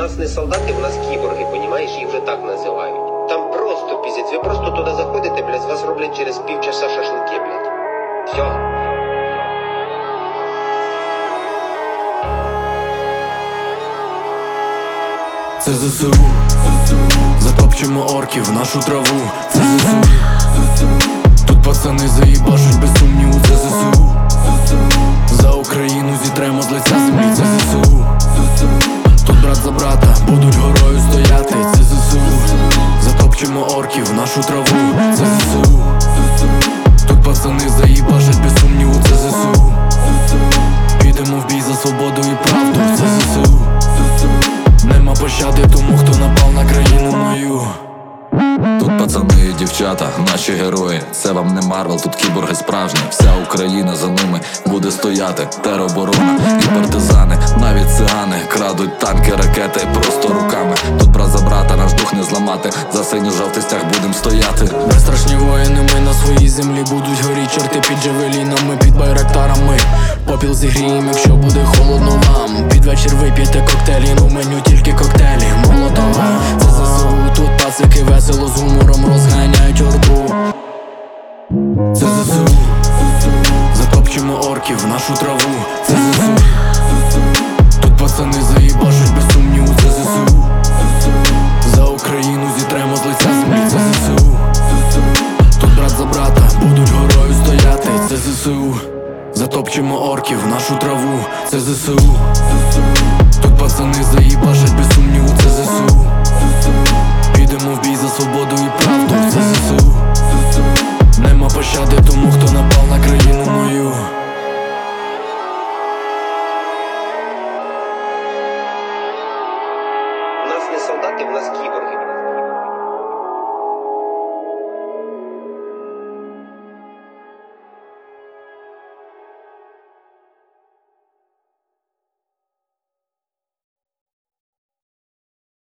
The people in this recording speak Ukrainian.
нас не солдати, в нас кіборги, понімаєш, їх вже так називають. Там просто піздець, ви просто туди заходите, блядь, з вас роблять через півчаса шашлики, блядь. Все. Це ЗСУ, затопчемо орків, нашу траву. Це ЗСУ, тут пацани заїбашуть без сумніву. Це ЗСУ, за Україну зітремо з лиця землі. Це ЗСУ, тут брат за брата будуть горою стояти. Це ЗСУ, затопчемо орків, нашу траву. Це ЗСУ, тут пацани заїбашать без сумніву. Це ЗСУ, підемо в бій за свободу і правду. Це ЗСУ, нема пощади тому, хто напав на країну мою. Тут пацани і дівчата, наші герої. Це вам не Марвел, тут кіборги справжні. Вся Україна за ними буде стояти. Тероборона і партизани, навіть цигани крадуть танки, ракети просто руками. Тут брат за брата, наш дух не зламати. За синьо-жовтий стяг будем стояти. Безстрашні воїни, ми на своїй землі. Будуть горіть чорти під джавелінами, під байрактарами. Попіл зігрієм, якщо буде холодно вам. Під вечір вип'єте коктейлі, ну в меню тільки коктейлі Молотова. Це ЗСУ, тут пацики весело з гумором розганяють орду. Це ЗСУ, затопчемо орків, нашу траву. Це ЗСУ, тут пацани заїбашуть без сумніву. Це ЗСУ, за Україну зітремо з лиця землі. Це ЗСУ, тут брат за брата будуть горою стояти. Це ЗСУ, затопчемо орків, нашу траву. Це ЗСУ, тут пацани заїбашать без сумніву. Це ЗСУ, підемо в бій за свободу і правду. Це ЗСУ, нема пощади тому, хто напав на країну мою. В нас не солдати, в нас кіборги.